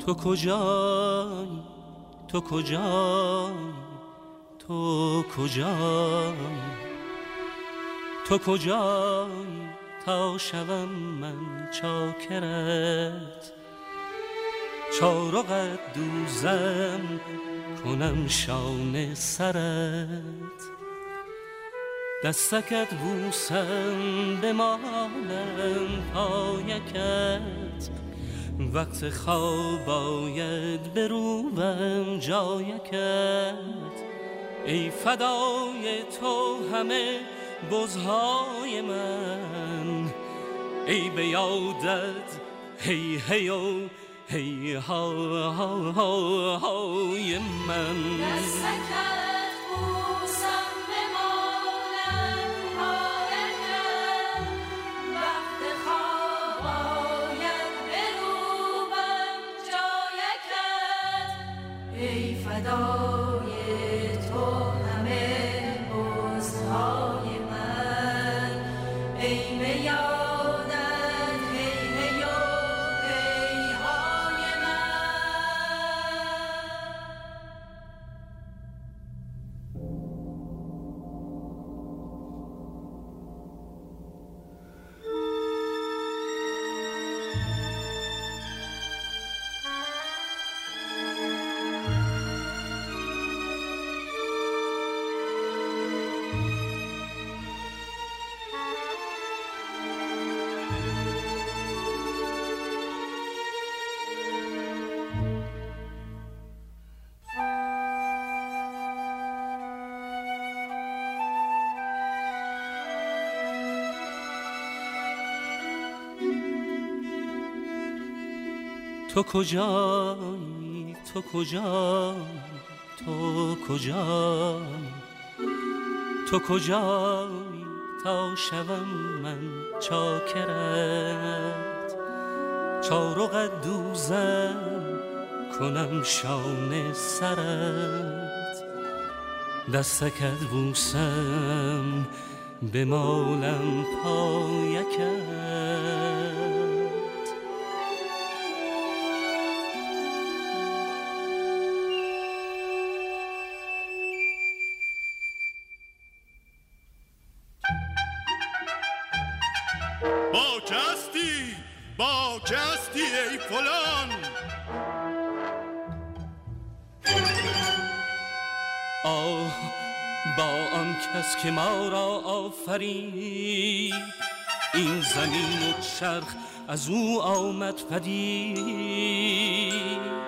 تو کجایی تو کجایی تو کجایی تو کجایی تا شوم من چاکرت چارقت دوزم کنم شانه سرت دستکت بوسم بمالم پایکت وقت خواب آید بروبم جایکت ای فدای تو همه بزهای من ای به یادت هی هی و هی ها ها ها های من دستکت بوسم بمالم پایکت وقت خواب آید بروبم جایکت ای فدای تو همه بزهای من ای به یادت هی هی و هی های من تو کجایی تو کجایی تو کجایی تو کجایی تا شوم من چاکرت چارقت دوزم کنم شانه سرت دستکت بوسم بمالم پایکت با کستی ای فلان آه با آن کس که ما را آفرید این زمین و چرخ از او آمد پدید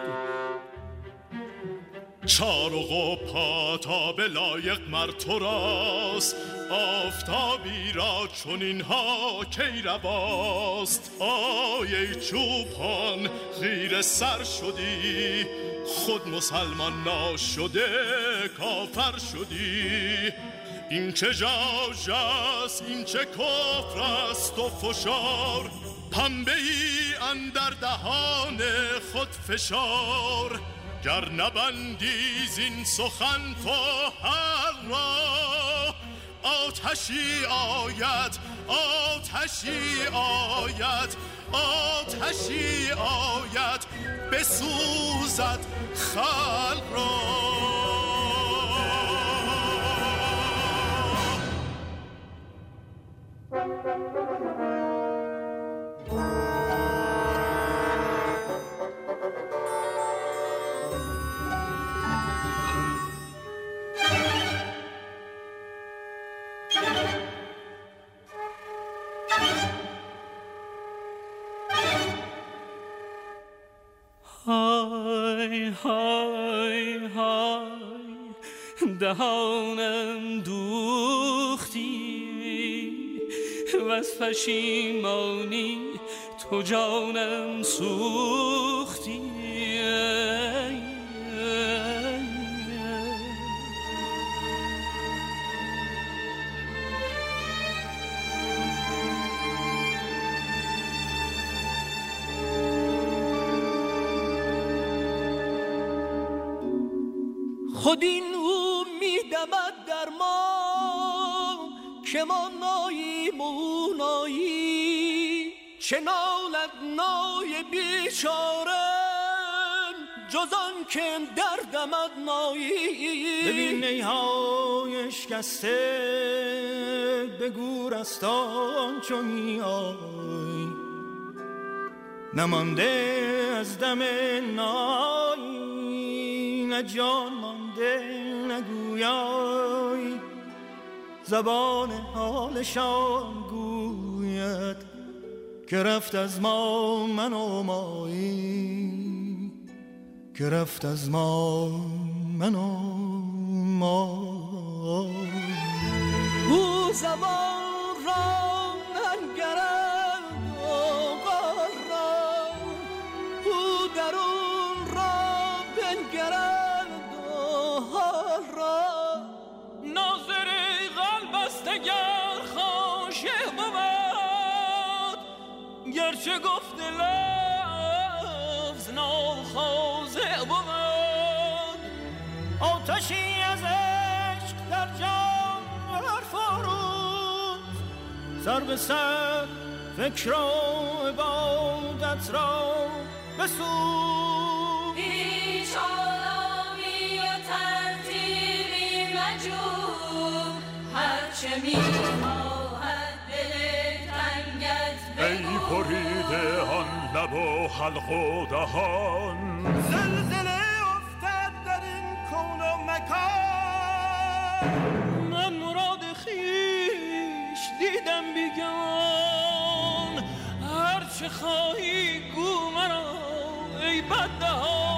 چارق و پاتاب لایق مر تو راست آفتابی را چنین ها کی رواست آی ای چوپان خیره سر شدی خود مسلمان ناشده کافر شدی این چه ژاژ است این چه کفر است و فشار پنبه ای اندر دهان خود فشار گر نبندی زین سخن تو هر را آتشی آید آتشی آید آتشی آید بسوزد خلق را های های های دهانم دوختی و از پشیمانی تو جانم سوختی خود این او میدمد در ما که ما ناییم و او نایی چه نالد نای بیچاره جزان که دردمت مایی. ببین نیهای شکسته به گورستان چون میای، نمانده از دم نایی، نه جان مانده نگویای، زبان حالشان گوید که رفت از ما من و مایی، که رفت از ما من و مایی. او زبان را ننگرد و غار را، او درون را بنگرد و حال را. ناظر قلب است اگر خاشع بود، گرچه گفت لفظ ناخاضع بود. آتشی از عشق در جان برفروز، سر به سر فکر و عبادت را بسوز. هیچ آلامی و ترتیبی مجو، هرچه میخواهد دل تنگت ای بگو. بریده آن لب و حلق و دهان، زلزله افتد در این کون و مکان. من مراد خویش دیدم بیگان، هرچه خواهی گو مرا ای بددهان.